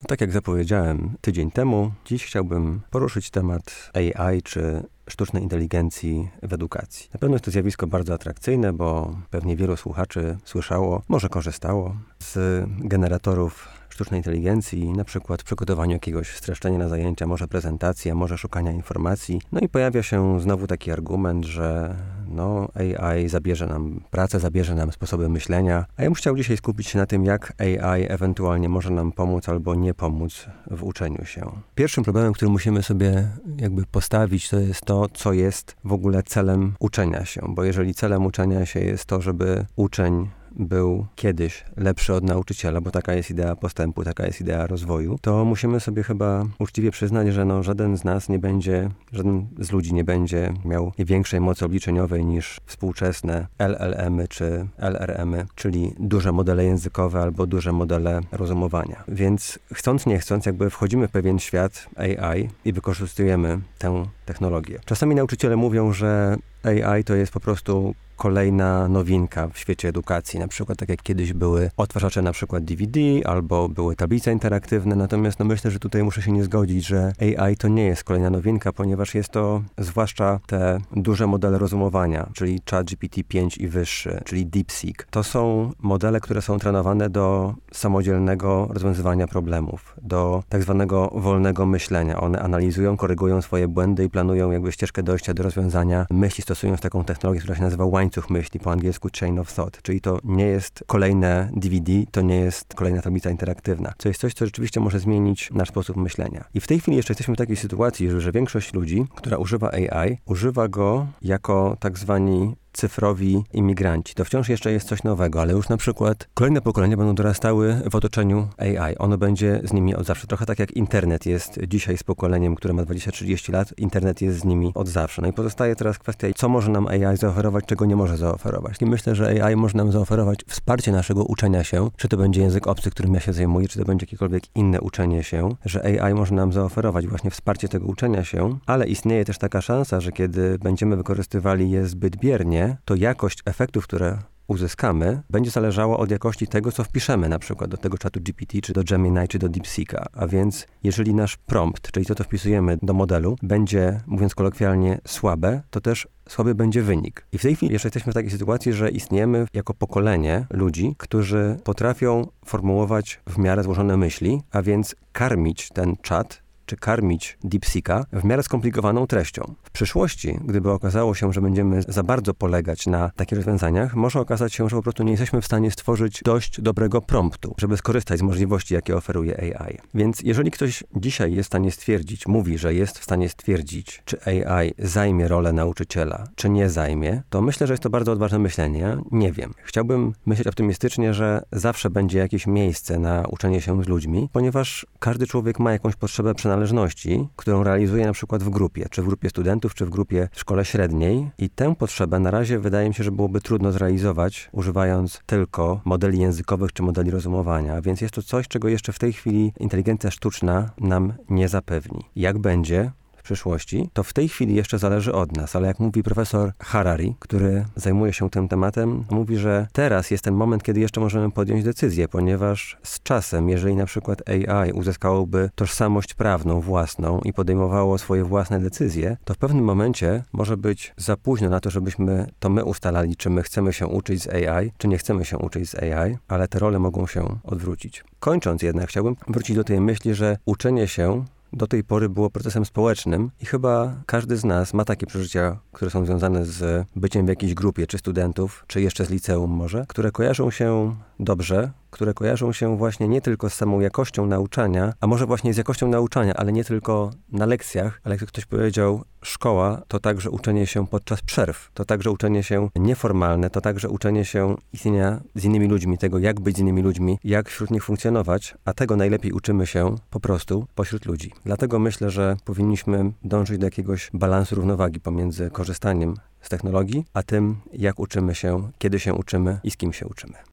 Tak jak zapowiedziałem tydzień temu, dziś chciałbym poruszyć temat AI czy sztucznej inteligencji w edukacji. Na pewno jest to zjawisko bardzo atrakcyjne, bo pewnie wielu słuchaczy słyszało, może korzystało z generatorów sztucznej inteligencji, na przykład w przygotowaniu jakiegoś streszczenia na zajęcia, może prezentacja, może szukania informacji. No i pojawia się znowu taki argument, że AI zabierze nam pracę, zabierze nam sposoby myślenia, a ja bym chciał dzisiaj skupić się na tym, jak AI ewentualnie może nam pomóc albo nie pomóc w uczeniu się. Pierwszym problemem, który musimy sobie postawić, to jest to, co jest w ogóle celem uczenia się, bo jeżeli celem uczenia się jest to, żeby uczeń był kiedyś lepszy od nauczyciela, bo taka jest idea postępu, taka jest idea rozwoju, to musimy sobie chyba uczciwie przyznać, że żaden z nas nie będzie, żaden z ludzi nie będzie miał większej mocy obliczeniowej niż współczesne LLM-y czy LRM-y, czyli duże modele językowe albo duże modele rozumowania. Więc chcąc nie chcąc, wchodzimy w pewien świat AI i wykorzystujemy tę technologię. Czasami nauczyciele mówią, że AI to jest po prostu kolejna nowinka w świecie edukacji. Na przykład tak jak kiedyś były odtwarzacze na przykład DVD albo były tablice interaktywne. Natomiast myślę, że tutaj muszę się nie zgodzić, że AI to nie jest kolejna nowinka, ponieważ jest to zwłaszcza te duże modele rozumowania, czyli ChatGPT-5 i wyższy, czyli DeepSeek. To są modele, które są trenowane do samodzielnego rozwiązywania problemów, do tak zwanego wolnego myślenia. One analizują, korygują swoje błędy i planują ścieżkę dojścia do rozwiązania myśli, stosując taką technologię, która się nazywa łańcuch myśli, po angielsku chain of thought, czyli to nie jest kolejne DVD, to nie jest kolejna tablica interaktywna. To jest coś, co rzeczywiście może zmienić nasz sposób myślenia. I w tej chwili jeszcze jesteśmy w takiej sytuacji, że większość ludzi, która używa AI, używa go jako tak zwani cyfrowi imigranci. To wciąż jeszcze jest coś nowego, ale już na przykład kolejne pokolenia będą dorastały w otoczeniu AI. Ono będzie z nimi od zawsze. Trochę tak jak internet jest dzisiaj z pokoleniem, które ma 20-30 lat, internet jest z nimi od zawsze. No i pozostaje teraz kwestia, co może nam AI zaoferować, czego nie może zaoferować. I myślę, że AI może nam zaoferować wsparcie naszego uczenia się, czy to będzie język obcy, którym ja się zajmuję, czy to będzie jakiekolwiek inne uczenie się, że AI może nam zaoferować właśnie wsparcie tego uczenia się, ale istnieje też taka szansa, że kiedy będziemy wykorzystywali je zbyt biernie, to jakość efektów, które uzyskamy, będzie zależała od jakości tego, co wpiszemy na przykład do tego czatu GPT, czy do Gemini, czy do DeepSeeka. A więc jeżeli nasz prompt, czyli to, co wpisujemy do modelu, będzie, mówiąc kolokwialnie, słabe, to też słaby będzie wynik. I w tej chwili jeszcze jesteśmy w takiej sytuacji, że istniejemy jako pokolenie ludzi, którzy potrafią formułować w miarę złożone myśli, a więc karmić ten czat, czy karmić DeepSeeka w miarę skomplikowaną treścią. W przyszłości, gdyby okazało się, że będziemy za bardzo polegać na takich rozwiązaniach, może okazać się, że po prostu nie jesteśmy w stanie stworzyć dość dobrego promptu, żeby skorzystać z możliwości, jakie oferuje AI. Więc jeżeli ktoś dzisiaj jest w stanie stwierdzić, mówi, że jest w stanie stwierdzić, czy AI zajmie rolę nauczyciela, czy nie zajmie, to myślę, że jest to bardzo odważne myślenie. Ja nie wiem. Chciałbym myśleć optymistycznie, że zawsze będzie jakieś miejsce na uczenie się z ludźmi, ponieważ każdy człowiek ma jakąś potrzebę przynależności, którą realizuje na przykład w grupie, czy w grupie studentów, czy w grupie w szkole średniej i tę potrzebę na razie wydaje mi się, że byłoby trudno zrealizować, używając tylko modeli językowych, czy modeli rozumowania, więc jest to coś, czego jeszcze w tej chwili inteligencja sztuczna nam nie zapewni. Jak będzie w przyszłości, to w tej chwili jeszcze zależy od nas, ale jak mówi profesor Harari, który zajmuje się tym tematem, mówi, że teraz jest ten moment, kiedy jeszcze możemy podjąć decyzję, ponieważ z czasem, jeżeli na przykład AI uzyskałoby tożsamość prawną własną i podejmowało swoje własne decyzje, to w pewnym momencie może być za późno na to, żebyśmy to my ustalali, czy my chcemy się uczyć z AI, czy nie chcemy się uczyć z AI, ale te role mogą się odwrócić. Kończąc jednak, chciałbym wrócić do tej myśli, że uczenie się do tej pory było procesem społecznym i chyba każdy z nas ma takie przeżycia, które są związane z byciem w jakiejś grupie, czy studentów, czy jeszcze z liceum może, które kojarzą się dobrze, które kojarzą się właśnie nie tylko z samą jakością nauczania, a może właśnie z jakością nauczania, ale nie tylko na lekcjach, ale jak ktoś powiedział, szkoła to także uczenie się podczas przerw, to także uczenie się nieformalne, to także uczenie się istnienia z innymi ludźmi, tego jak być z innymi ludźmi, jak wśród nich funkcjonować, a tego najlepiej uczymy się po prostu pośród ludzi. Dlatego myślę, że powinniśmy dążyć do jakiegoś balansu, równowagi pomiędzy korzystaniem z technologii, a tym, jak uczymy się, kiedy się uczymy i z kim się uczymy.